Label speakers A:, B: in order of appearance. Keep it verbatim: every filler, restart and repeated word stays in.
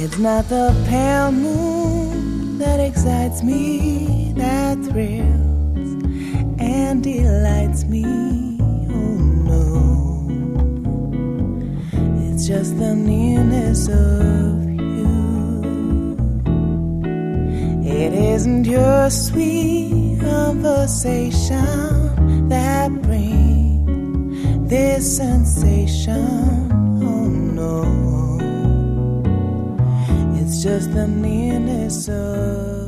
A: It's not the pale moon that excites me, that thrills and delights me. Oh no, it's just the nearness of you. It isn't your sweet conversation that brings this sensation. Oh no, it's just the nearness of